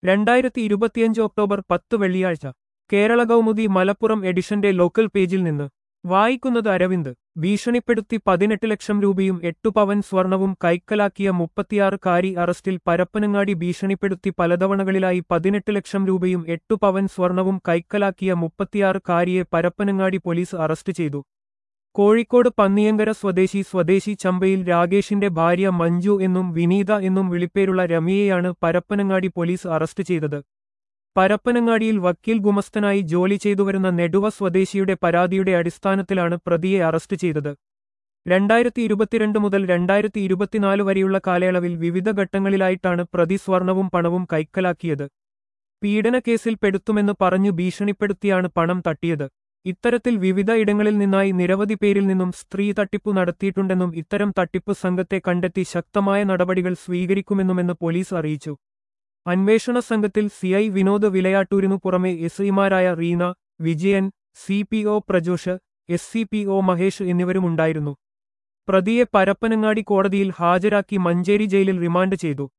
2025 October 10 വെള്ളിയാഴ്ച കേരള കൗമുദി മലപ്പുറം എഡിഷന്റെ local പേജിൽ നിന്ന് വായിക്കുന്നത് അരവിന്ദ്. ഭീഷണിപ്പെടുത്തി 18 ലക്ഷം രൂപയും 8 പവൻ സ്വർണവും കൈക്കലാക്കിയ 36-കാരി അറസ്റ്റിൽ. പരപ്പനങ്ങാടി ഭീഷണിപ്പെടുത്തി പലതവണകളിലായി 18 ലക്ഷം രൂപയും 8 പവൻ സ്വർണവും കൈക്കലാക്കിയ 36-കാരിയെ പരപ്പനങ്ങാടി പോലീസ് അറസ്റ്റ് ചെയ്തു. കോഴിക്കോട് പന്നിയങ്കര സ്വദേശി ചമ്പയിൽ രാകേഷിന്റെ ഭാര്യ മഞ്ജു എന്നും വിനീത എന്നും വിളിപ്പേരുള്ള രമ്യയെയാണ് പരപ്പനങ്ങാടി പോലീസ് അറസ്റ്റ് ചെയ്തത്. പരപ്പനങ്ങാടിയിൽ വക്കീൽ ഗുമസ്തനായി ജോലി ചെയ്തുവരുന്ന നെടുവ സ്വദേശിയുടെ പരാതിയുടെ അടിസ്ഥാനത്തിലാണ് പ്രതിയെ അറസ്റ്റ് ചെയ്തത്. 2022 മുതൽ 2024 വരെയുള്ള കാലയളവിൽ വിവിധ ഘട്ടങ്ങളിലായിട്ടാണ് പ്രതി സ്വർണവും പണവും കൈക്കലാക്കിയത്. പീഡനക്കേസിൽ പെടുത്തുമെന്ന് പറഞ്ഞു ഭീഷണിപ്പെടുത്തിയാണ് പണം തട്ടിയത്. ഇത്തരത്തിൽ വിവിധ ഇടങ്ങളിൽ നിന്നായി നിരവധി പേരിൽ നിന്നും സ്ത്രീ തട്ടിപ്പു നടത്തിയിട്ടുണ്ടെന്നും ഇത്തരം തട്ടിപ്പ് സംഘത്തെ കണ്ടെത്തി ശക്തമായ നടപടികൾ സ്വീകരിക്കുമെന്നുമെന്ന് പോലീസ് അറിയിച്ചു. അന്വേഷണ സംഘത്തിൽ സിഐ വിനോദ് വിലയാട്ടൂരിനു പുറമെ എസ്ഐമാരായ റീന, വിജയൻ, CPO പ്രജോഷ്, SCPO മഹേഷ് എന്നിവരുമുണ്ടായിരുന്നു. പ്രതിയെ പരപ്പനങ്ങാടി കോടതിയിൽ ഹാജരാക്കി മഞ്ചേരി ജയിലിൽ റിമാൻഡ് ചെയ്തു.